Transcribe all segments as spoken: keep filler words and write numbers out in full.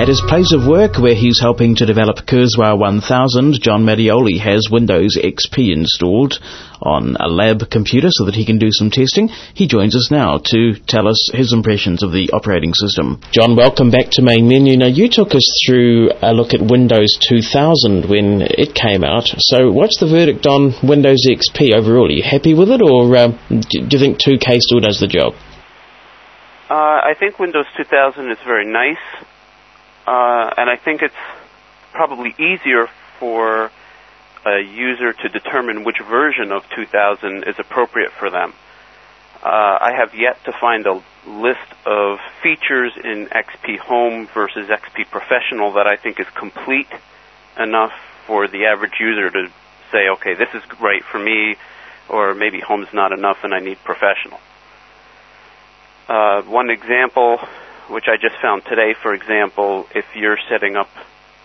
At his place of work, where he's helping to develop Kurzweil one thousand, John Mattioli has Windows X P installed on a lab computer so that he can do some testing. He joins us now to tell us his impressions of the operating system. John, welcome back to Main Menu. Now, you took us through a look at Windows two thousand when it came out. So what's the verdict on Windows X P overall? Are you happy with it, or uh, do you think two K still does the job? Uh, I think Windows two thousand is very nice. Uh, and I think it's probably easier for a user to determine which version of two thousand is appropriate for them. Uh, I have yet to find a list of features in X P Home versus X P Professional that I think is complete enough for the average user to say, okay, this is right for me, or maybe Home's not enough and I need Professional. Uh, one example, which I just found today, for example, if you're setting up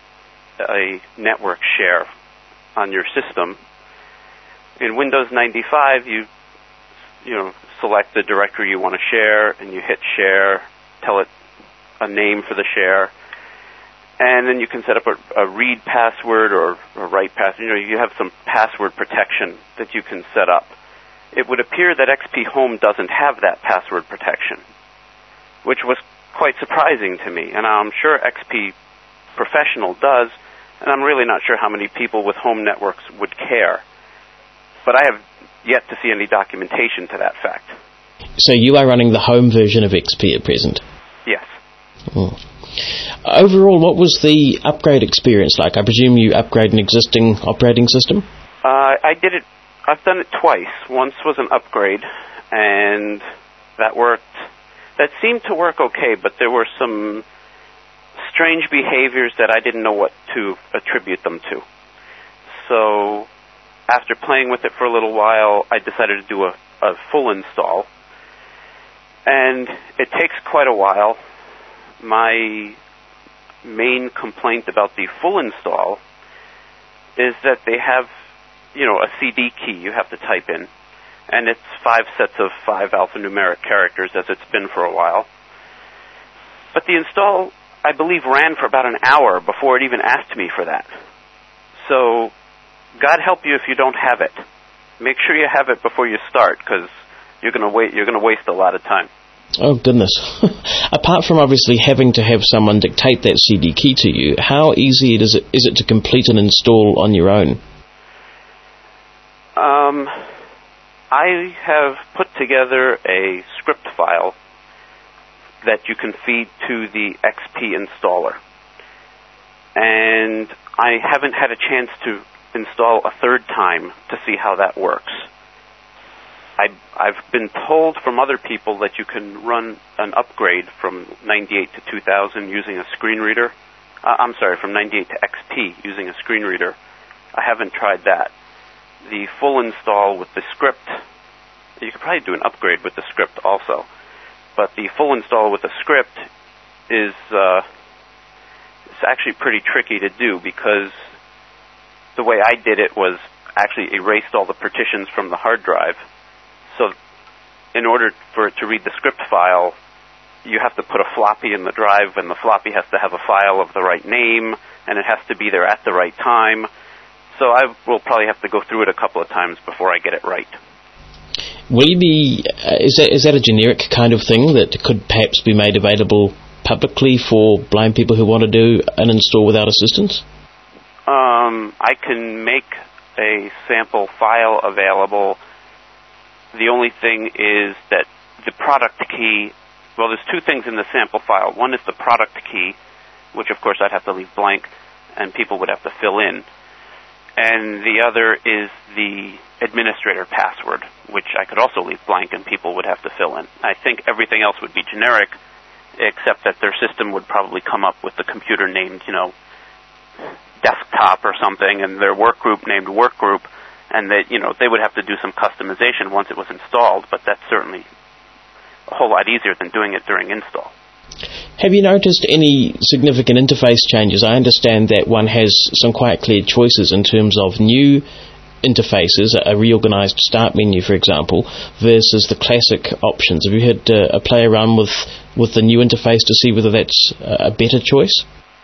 a network share on your system, in Windows ninety-five, you you know select the directory you want to share, and you hit share, tell it a name for the share, and then you can set up a, a read password or a write password. You know, you have some password protection that you can set up. It would appear that X P Home doesn't have that password protection, which was quite surprising to me, and I'm sure X P Professional does, and I'm really not sure how many people with home networks would care. But I have yet to see any documentation to that fact. So you are running the home version of X P at present? Yes. Oh. Overall, what was the upgrade experience like? I presume you upgrade an existing operating system? Uh, I did it, I've done it twice. Once was an upgrade, and that worked. That seemed to work okay, but there were some strange behaviors that I didn't know what to attribute them to. So after playing with it for a little while, I decided to do a, a full install. And it takes quite a while. My main complaint about the full install is that they have, you know, a C D key you have to type in. And it's five sets of five alphanumeric characters, as it's been for a while. But the install, I believe, ran for about an hour before it even asked me for that. So, God help you if you don't have it. Make sure you have it before you start, because you're going to wait. You're going to waste a lot of time. Oh, goodness. Apart from obviously having to have someone dictate that C D key to you, how easy is it, is it to complete an install on your own? Um... I have put together a script file that you can feed to the X P installer. And I haven't had a chance to install a third time to see how that works. I, I've been told from other people that you can run an upgrade from ninety-eight to two thousand using a screen reader. Uh, I'm sorry, from ninety-eight to X P using a screen reader. I haven't tried that. The full install with the script, you could probably do an upgrade with the script also, but the full install with the script is uh, it's actually pretty tricky to do, because the way I did it was actually erased all the partitions from the hard drive. So in order for it to read the script file, you have to put a floppy in the drive, and the floppy has to have a file of the right name, and it has to be there at the right time. So I will probably have to go through it a couple of times before I get it right. Will you be, uh, is that, is that a generic kind of thing that could perhaps be made available publicly for blind people who want to do an install without assistance? Um, I can make a sample file available. The only thing is that the product key, well, there's two things in the sample file. One is the product key, which of course I'd have to leave blank and people would have to fill in. And the other is the administrator password, which I could also leave blank and people would have to fill in. I think everything else would be generic, except that their system would probably come up with the computer named, you know, desktop or something, and their work group named work group, and that, you know, they would have to do some customization once it was installed, but that's certainly a whole lot easier than doing it during install. Have you noticed any significant interface changes? I understand that one has some quite clear choices in terms of new interfaces, a reorganized start menu, for example, versus the classic options. Have you had uh, a play around with, with the new interface to see whether that's a better choice?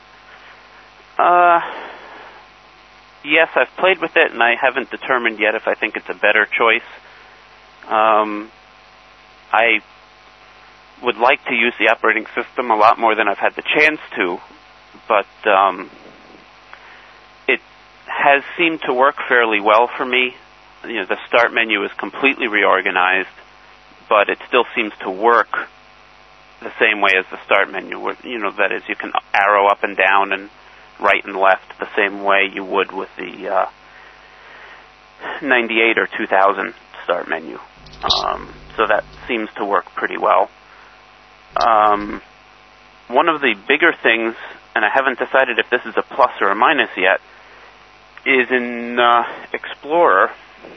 Uh, yes, I've played with it, and I haven't determined yet if I think it's a better choice. Um, I would like to use the operating system a lot more than I've had the chance to, but um, it has seemed to work fairly well for me. You know, the start menu is completely reorganized, but it still seems to work the same way as the start menu. You know, that is, you can arrow up and down and right and left the same way you would with the uh, ninety-eight or two thousand start menu. Um, so that seems to work pretty well. Um, one of the bigger things, and I haven't decided if this is a plus or a minus yet, is in uh, Explorer.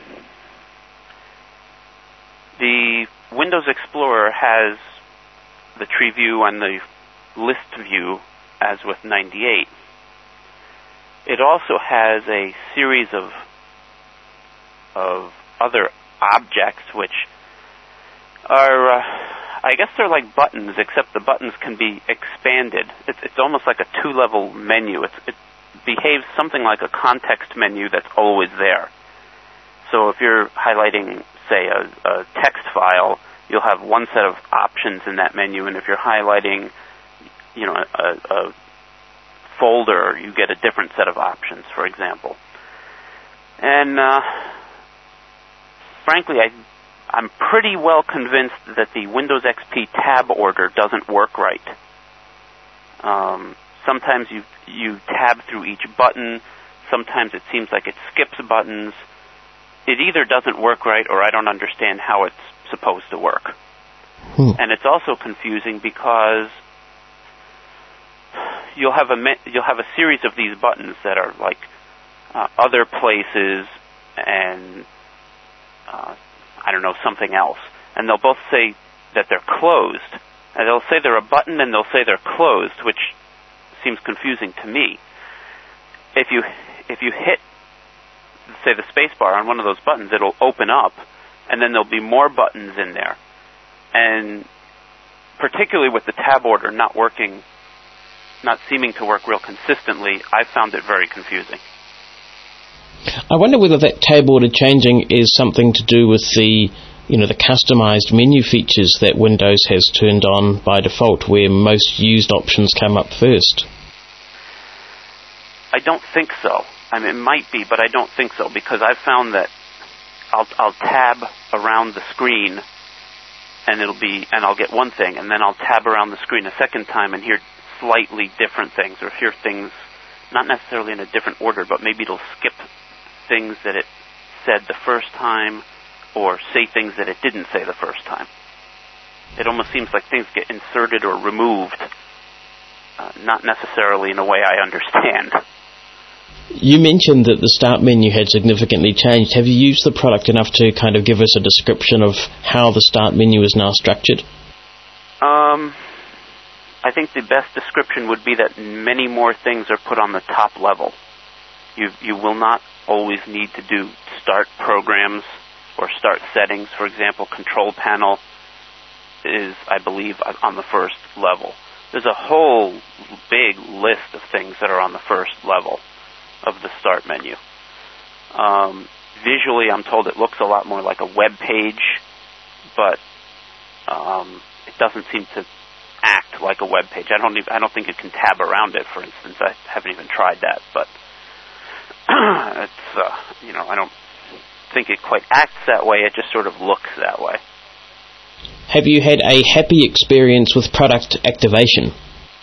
The Windows Explorer has the tree view and the list view as with ninety-eight. It also has a series of of other objects which are, uh, I guess they're like buttons, except the buttons can be expanded. It's, it's almost like a two-level menu. It's, it behaves something like a context menu that's always there. So if you're highlighting, say, a, a text file, you'll have one set of options in that menu, and if you're highlighting, you know, a, a folder, you get a different set of options, for example. And uh, frankly, I, I'm pretty well convinced that the Windows X P tab order doesn't work right. Um, sometimes you you tab through each button. Sometimes it seems like it skips buttons. It either doesn't work right, or I don't understand how it's supposed to work. Hmm. And it's also confusing because you'll have a you'll have a series of these buttons that are like uh, other places and uh, I don't know, something else, and they'll both say that they're closed, and they'll say they're a button and they'll say they're closed, which seems confusing to me. If you if you hit, say, the space bar on one of those buttons, it'll open up, and then there'll be more buttons in there. And particularly with the tab order not working, not seeming to work real consistently, I found it very confusing. I wonder whether that tab order changing is something to do with the, you know, the customized menu features that Windows has turned on by default, where most used options come up first. I don't think so. I mean, it might be, but I don't think so, because I've found that I'll, I'll tab around the screen, and it'll be, and I'll get one thing, and then I'll tab around the screen a second time and hear slightly different things, or hear things not necessarily in a different order, but maybe it'll skip things that it said the first time, or say things that it didn't say the first time. It almost seems like things get inserted or removed, uh, not necessarily in a way I understand. You mentioned that the start menu had significantly changed. Have you used the product enough to kind of give us a description of how the start menu is now structured? Um, I think the best description would be that many more things are put on the top level. You you will not always need to do start programs or start settings. For example, control panel is, I believe, on the first level. There's a whole big list of things that are on the first level of the start menu. Um, visually, I'm told it looks a lot more like a web page, but um, it doesn't seem to act like a web page. I don't even, I don't think you can tab around it, for instance. I haven't even tried that, but it's, uh, you know, I don't think it quite acts that way. It just sort of looks that way. Have you had a happy experience with product activation?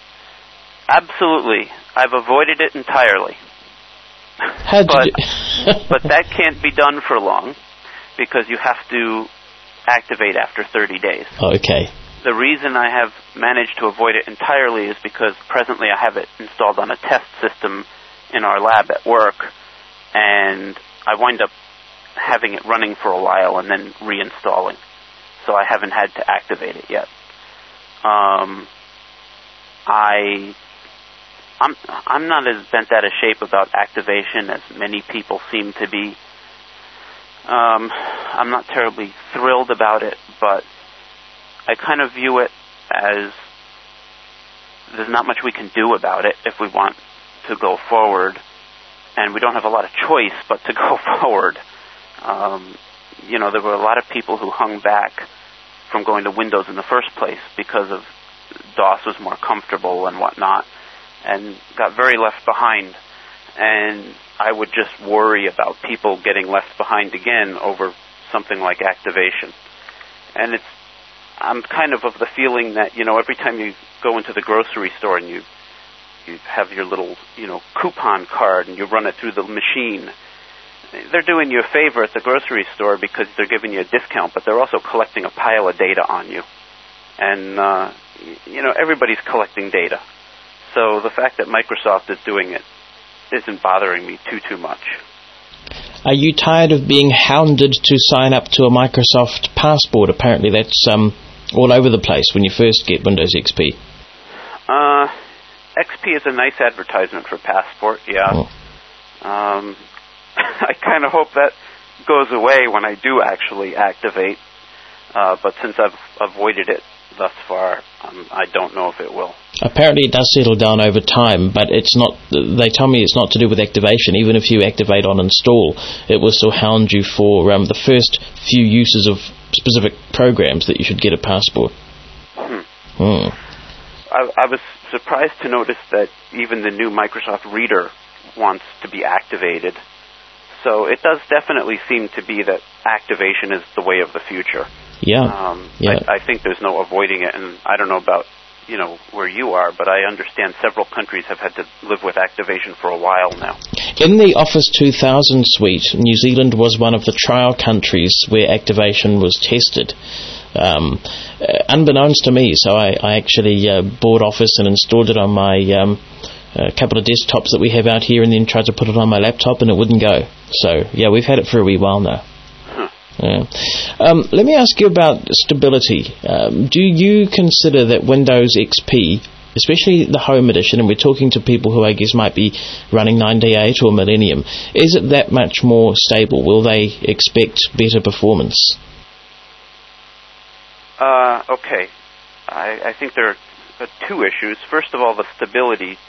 Absolutely. I've avoided it entirely. How did but, you but that can't be done for long, because you have to activate after thirty days. Okay. The reason I have managed to avoid it entirely is because presently I have it installed on a test system in our lab at work, and I wind up having it running for a while and then reinstalling. So I haven't had to activate it yet. Um, I, I'm, I'm not as bent out of shape about activation as many people seem to be. Um, I'm not terribly thrilled about it, but I kind of view it as there's not much we can do about it if we want to go forward, and we don't have a lot of choice but to go forward. Um, you know, there were a lot of people who hung back from going to Windows in the first place because of DOS was more comfortable and whatnot, and got very left behind. And I would just worry about people getting left behind again over something like activation. And it's, I'm kind of of the feeling that, you know, every time you go into the grocery store and you you have your little, you know, coupon card and you run it through the machine, they're doing you a favor at the grocery store because they're giving you a discount, but they're also collecting a pile of data on you. And, uh, you know, everybody's collecting data. So the fact that Microsoft is doing it isn't bothering me too, too much. Are you tired of being hounded to sign up to a Microsoft Passport? Apparently that's um, all over the place when you first get Windows X P. Uh, X P is a nice advertisement for Passport, yeah. Oh. Um, I kind of hope that goes away when I do actually activate, uh, but since I've avoided it thus far, um, I don't know if it will. Apparently it does settle down over time, but it's not. They tell me it's not to do with activation. Even if you activate on install, it will still hound you for um, the first few uses of specific programs that you should get a Passport. Hmm. Hmm. I, I was surprised to notice that even the new Microsoft Reader wants to be activated. So it does definitely seem to be that activation is the way of the future. Yeah. Um, yeah. I, I think there's no avoiding it, and I don't know about, you know, where you are, but I understand several countries have had to live with activation for a while now. In the Office two thousand suite, New Zealand was one of the trial countries where activation was tested. Um, uh, unbeknownst to me, so I, I actually uh, bought Office and installed it on my um, a couple of desktops that we have out here, and then tried to put it on my laptop, and it wouldn't go. So, yeah, we've had it for a wee while now. Huh. Yeah. Um, let me ask you about stability. Um, do you consider that Windows X P, especially the Home Edition, and we're talking to people who I guess might be running ninety-eight or Millennium, is it that much more stable? Will they expect better performance? Uh, okay. I, I think there are two issues. First of all, the stability.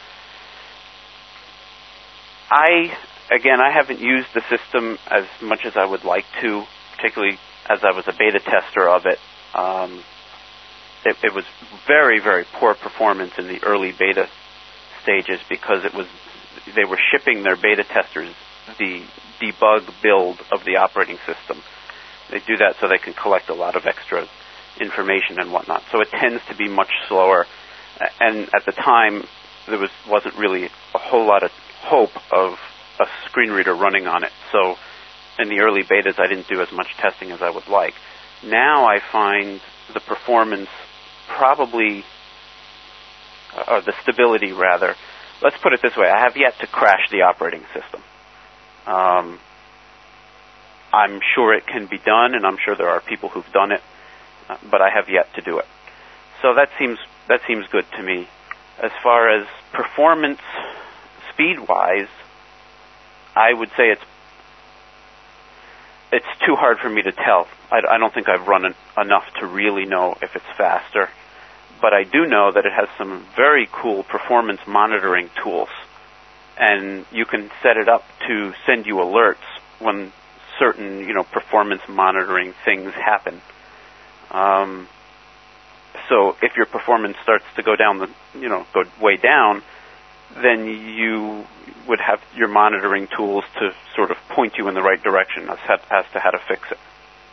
I, again, I haven't used the system as much as I would like to, particularly as I was a beta tester of it. Um, it, it was very, very poor performance in the early beta stages because it was they were shipping their beta testers the debug build of the operating system. They do that so they can collect a lot of extra information and whatnot. So it tends to be much slower. And at the time, there was, wasn't really a whole lot of hope of a screen reader running on it. So in the early betas, I didn't do as much testing as I would like. Now I find the performance probably, or the stability rather, let's put it this way, I have yet to crash the operating system. Um, I'm sure it can be done, and I'm sure there are people who've done it, uh, but I have yet to do it. So that seems that seems good to me. As far as performance, speed-wise, I would say it's it's too hard for me to tell. I, I don't think I've run en- enough to really know if it's faster, but I do know that it has some very cool performance monitoring tools, and you can set it up to send you alerts when certain, you know, performance monitoring things happen. Um, so if your performance starts to go down the, you know, go way down, then you would have your monitoring tools to sort of point you in the right direction as, as to how to fix it.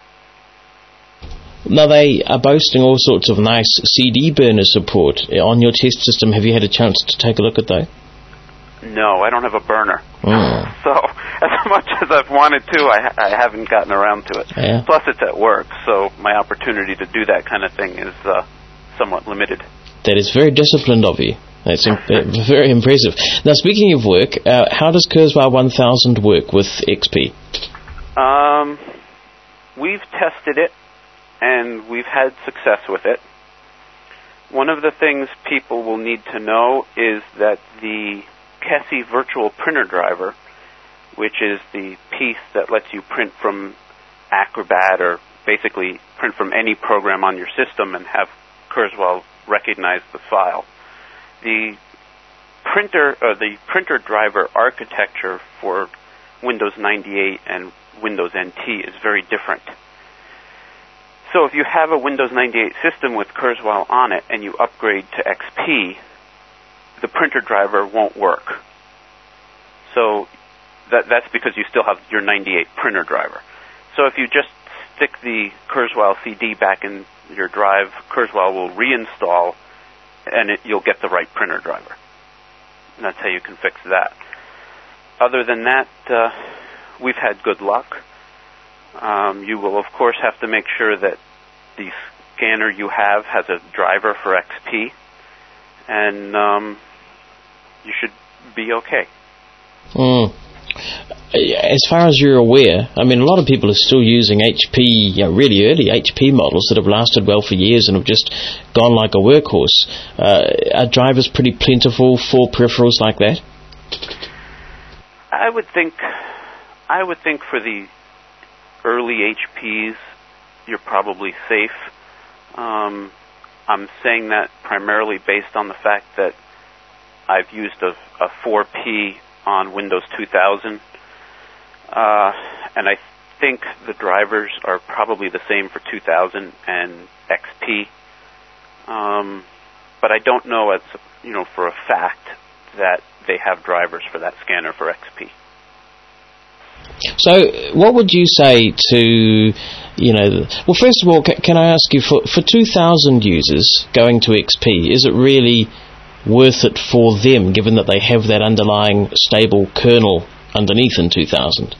Now, they are boasting all sorts of nice C D burner support on your test system. Have you had a chance to take a look at that? No, I don't have a burner. Mm. So as much as I've wanted to, I, I haven't gotten around to it. Yeah. Plus, it's at work, so my opportunity to do that kind of thing is uh, somewhat limited. That is very disciplined of you. That's imp- very impressive. Now, speaking of work, uh, how does Kurzweil one thousand work with X P? Um, we've tested it, and we've had success with it. One of the things people will need to know is that the C E S I virtual printer driver, which is the piece that lets you print from Acrobat or basically print from any program on your system and have Kurzweil recognize the file. The printer, uh, the printer driver architecture for Windows ninety-eight and Windows N T is very different. So if you have a Windows ninety-eight system with Kurzweil on it and you upgrade to X P, the printer driver won't work. So that, that's because you still have your ninety-eight printer driver. So if you just stick the Kurzweil C D back in your drive, Kurzweil will reinstall, and it, you'll get the right printer driver. And that's how you can fix that. Other than that, uh, we've had good luck. Um, you will, of course, have to make sure that the scanner you have has a driver for X P, and um, you should be okay. Mm. As far as you're aware, I mean, a lot of people are still using H P, you know, really early H P models that have lasted well for years and have just gone like a workhorse. Uh, are drivers pretty plentiful for peripherals like that? I would think, I would think for the early H Ps, you're probably safe. Um, I'm saying that primarily based on the fact that I've used a, a four P on Windows two thousand, uh, and I think the drivers are probably the same for two thousand and X P. Um, but I don't know, as you know, for a fact that they have drivers for that scanner for X P. So, what would you say to, you know, well, first of all, c- can I ask you, for, for two thousand users going to X P, is it really worth it for them, given that they have that underlying stable kernel underneath in two thousand?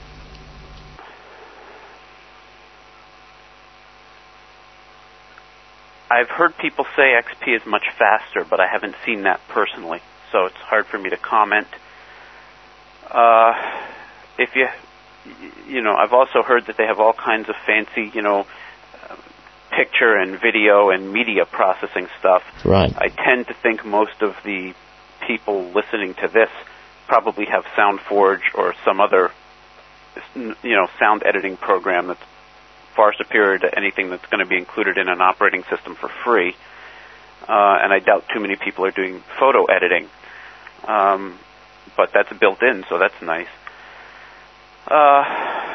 I've heard people say X P is much faster, but I haven't seen that personally, so it's hard for me to comment. Uh, if you, you know, I've also heard that they have all kinds of fancy, you know, picture and video and media processing stuff. Right. I tend to think most of the people listening to this probably have SoundForge or some other, you know, sound editing program that's far superior to anything that's going to be included in an operating system for free. Uh, and I doubt too many people are doing photo editing. Um, but that's built in, so that's nice. Uh,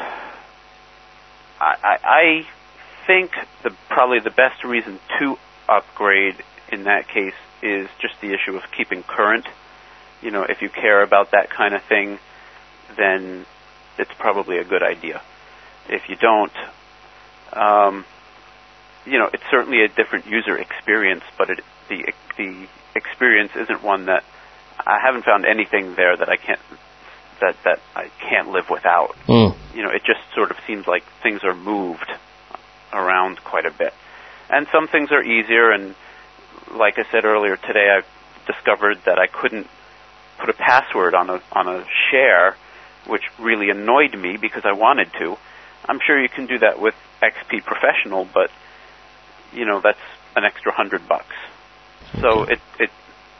I, I, I think the probably the best reason to upgrade in that case is just the issue of keeping current. You know, if you care about that kind of thing, then it's probably a good idea. If you don't, um, you know, it's certainly a different user experience, but it, the the experience isn't one that I haven't found anything there that I can't that that I can't live without. Mm. You know, it just sort of seems like things are moved around quite a bit. And some things are easier, and like I said earlier today, I discovered that I couldn't put a password on a on a share, which really annoyed me because I wanted to. I'm sure you can do that with X P Professional, but you know, that's an extra hundred bucks. Okay. So it it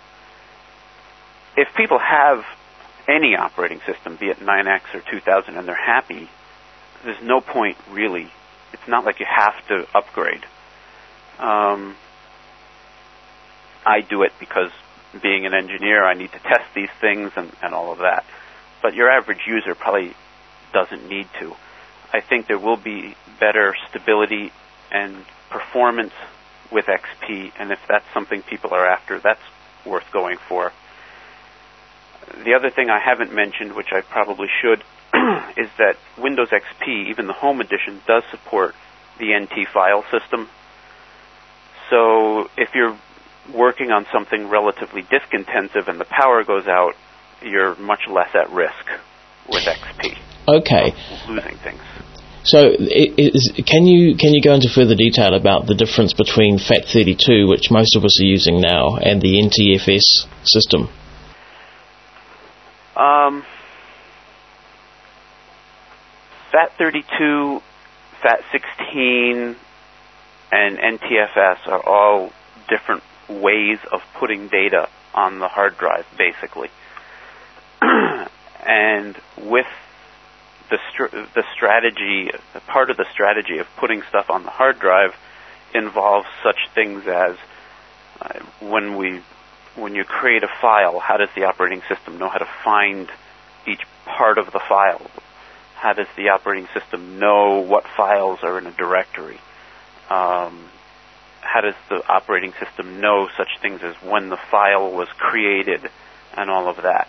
if people have any operating system, be it nine X or two thousand, and they're happy, there's no point really. It's not like you have to upgrade. Um, I do it because being an engineer, I need to test these things and, and all of that. But your average user probably doesn't need to. I think there will be better stability and performance with X P, and if that's something people are after, that's worth going for. The other thing I haven't mentioned, which I probably should, is that Windows X P, even the Home Edition, does support the N T file system. So if you're working on something relatively disk intensive and the power goes out, you're much less at risk with X P. Okay. Of losing things. So is, can you can you go into further detail about the difference between FAT thirty-two, which most of us are using now, and the N T F S system? Um, FAT thirty-two, FAT sixteen, and N T F S are all different ways of putting data on the hard drive, basically. And with the str- the strategy, part of the strategy of putting stuff on the hard drive involves such things as uh, when we when you create a file, how does the operating system know how to find each part of the file? How does the operating system know what files are in a directory? Um, how does the operating system know such things as when the file was created and all of that?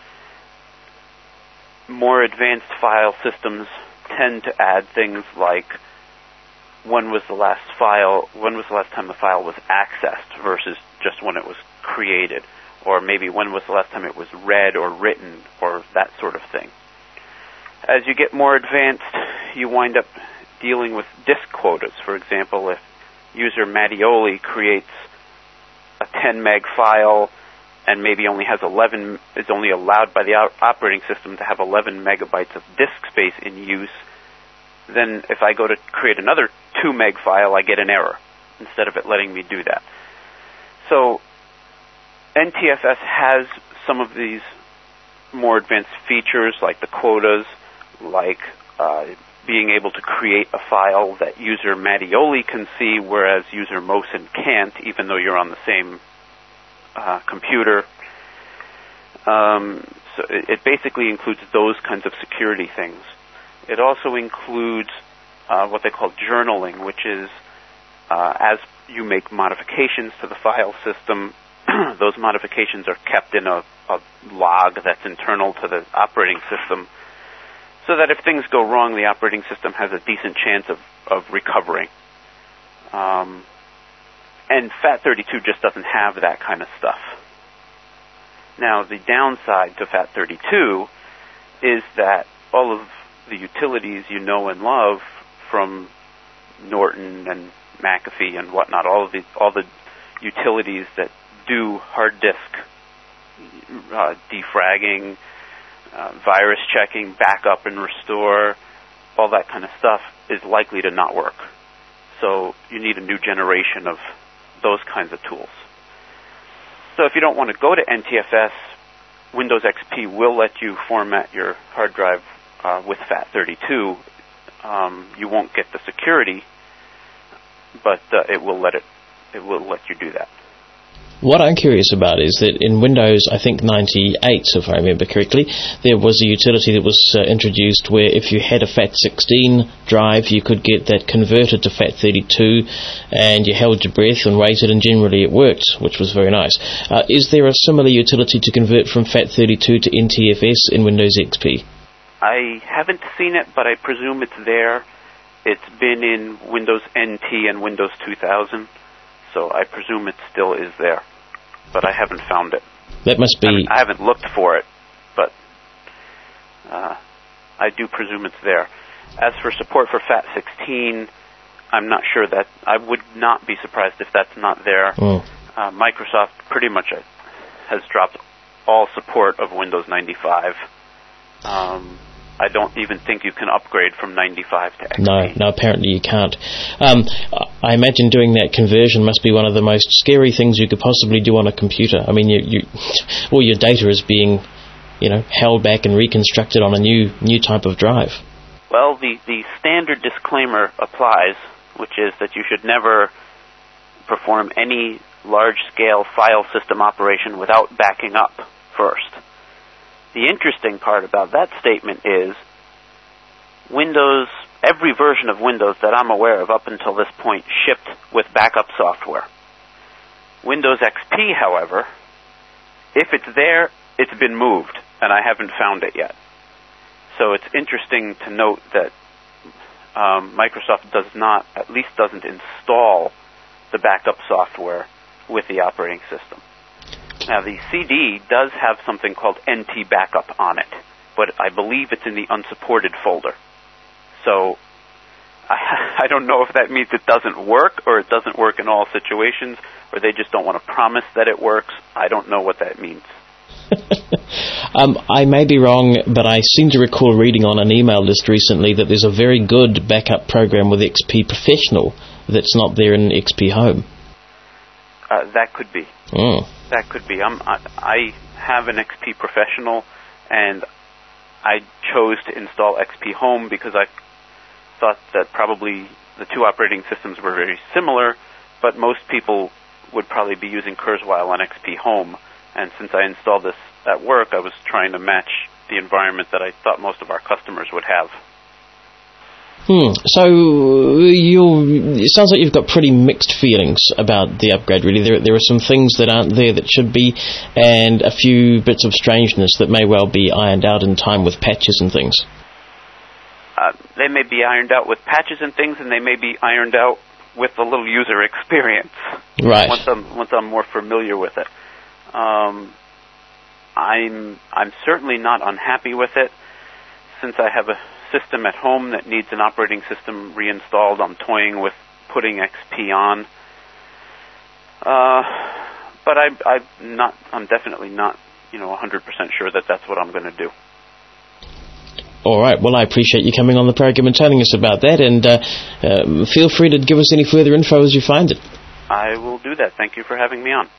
More advanced file systems tend to add things like when was the last file, when was the last time the file was accessed versus just when it was created, or maybe when was the last time it was read or written, or that sort of thing. As you get more advanced, you wind up dealing with disk quotas. For example, if user Mattioli creates a ten meg file and maybe only has eleven, is only allowed by the operating system to have eleven megabytes of disk space in use, then if I go to create another two meg file, I get an error instead of it letting me do that. So N T F S has some of these more advanced features like the quotas, like uh, being able to create a file that user Mattioli can see, whereas user Mosin can't, even though you're on the same uh, computer. Um, so it, it basically includes those kinds of security things. It also includes uh, what they call journaling, which is uh, as you make modifications to the file system, those modifications are kept in a, a log that's internal to the operating system, so that if things go wrong, the operating system has a decent chance of, of recovering. Um, and FAT thirty-two just doesn't have that kind of stuff. Now, the downside to FAT thirty-two is that all of the utilities you know and love from Norton and McAfee and whatnot, all of the all the utilities that do hard disk uh, defragging, uh, virus checking, backup and restore, all that kind of stuff is likely to not work. So you need a new generation of those kinds of tools. So if you don't want to go to N T F S, Windows X P will let you format your hard drive uh, with FAT thirty-two. Um, you won't get the security, but uh, it will let it it will let you do that. What I'm curious about is that in Windows, I think ninety-eight, if I remember correctly, there was a utility that was uh, introduced where if you had a FAT sixteen drive, you could get that converted to FAT thirty-two, and you held your breath and waited, and generally it worked, which was very nice. Uh, is there a similar utility to convert from FAT thirty-two to N T F S in Windows X P? I haven't seen it, but I presume it's there. It's been in Windows N T and Windows two thousand. So I presume it still is there, but I haven't found it. That must be... I, mean, I haven't looked for it, but uh, I do presume it's there. As for support for FAT sixteen, I'm not sure that... I would not be surprised if that's not there. Oh. Uh, Microsoft pretty much has dropped all support of Windows ninety-five. Um... I don't even think you can upgrade from ninety-five to X P. No, no, apparently you can't. Um, I imagine doing that conversion must be one of the most scary things you could possibly do on a computer. I mean, you, you, all your data is being, you know, held back and reconstructed on a new new type of drive. Well, the, the standard disclaimer applies, which is that you should never perform any large-scale file system operation without backing up first. The interesting part about that statement is Windows, every version of Windows that I'm aware of up until this point shipped with backup software. Windows X P, however, if it's there, it's been moved, and I haven't found it yet. So it's interesting to note that um, Microsoft does not, at least doesn't install the backup software with the operating system. Now, the C D does have something called N T Backup on it, but I believe it's in the unsupported folder. So I, I don't know if that means it doesn't work, or it doesn't work in all situations, or they just don't want to promise that it works. I don't know what that means. um, I may be wrong, but I seem to recall reading on an email list recently that there's a very good backup program with X P Professional that's not there in X P Home. Uh, that could be. Mm. That could be. I'm, I, I have an X P Professional, and I chose to install X P Home because I thought that probably the two operating systems were very similar, but most people would probably be using Kurzweil on X P Home. And since I installed this at work, I was trying to match the environment that I thought most of our customers would have. Hmm. So you it sounds like you've got pretty mixed feelings about the upgrade, really. There, there are some things that aren't there that should be, and a few bits of strangeness that may well be ironed out in time with patches and things. Uh, they may be ironed out with patches and things, and they may be ironed out with a little user experience. Right. Once I'm once I'm more familiar with it, um, I'm I'm certainly not unhappy with it. Since I have a system at home that needs an operating system reinstalled, I'm toying with putting X P on. Uh, but I, I'm not. I'm definitely not, you know, one hundred percent sure that that's what I'm going to do. All right. Well, I appreciate you coming on the program and telling us about that. And uh, um, feel free to give us any further info as you find it. I will do that. Thank you for having me on.